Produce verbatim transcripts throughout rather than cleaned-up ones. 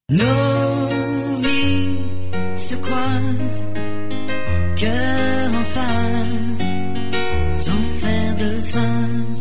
Nos vies se croisent, cœur en phase, sans faire de phrases.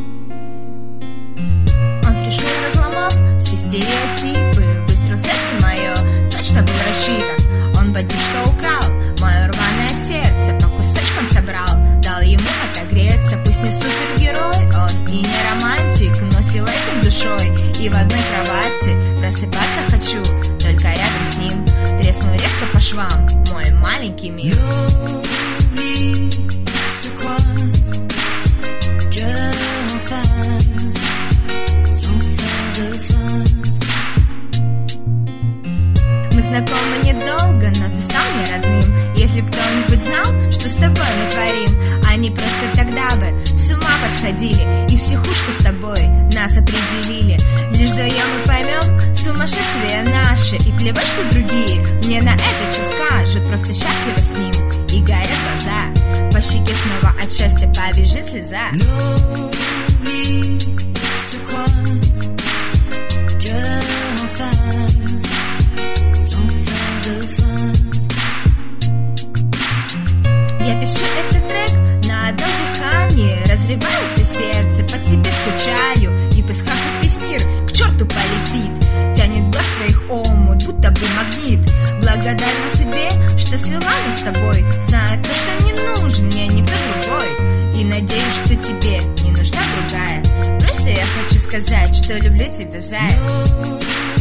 Он пришел, разломав все стереотипы, выстрел в сердце мое точно был рассчитан. Он боюсь, что украл мое рваное сердце, по кусочкам собрал, дал ему отогреться. Пусть не супергерой, он и не романтик, но слилась с душой, и в одной кровати просыпаться хочу, только рядом с ним треснул резко по швам мой маленький мир. Nos vies se croisent, cœur en phase, sans faire de phrases. Мы знакомы недолго, но ты стал мне родным. Если б кто-нибудь знал, что с тобой мы творим, они просто тогда бы с ума посходили и в психушку с тобой нас определили. Лишь вдвоем мы поймем сумасшествие наше, и плевать, что другие мне на это что скажут. Просто счастлива с ним, и горят глаза, по щеке снова от счастья побежит слеза. Nos vies se croisent, cœur en phase, sans faire de phrases. Я пишу этот трек на одном дыхании, разрывается сердце, по тебе скучаю, и пусть хахот весь мир к черту полетит, тянет глаз твоих омут, будто бы магнит. Благодарна судьбе, что свела нас с тобой, знаю то, что не нужен мне никто другой, и надеюсь, что тебе не нужна другая. Просто я хочу сказать, что люблю тебя, зая.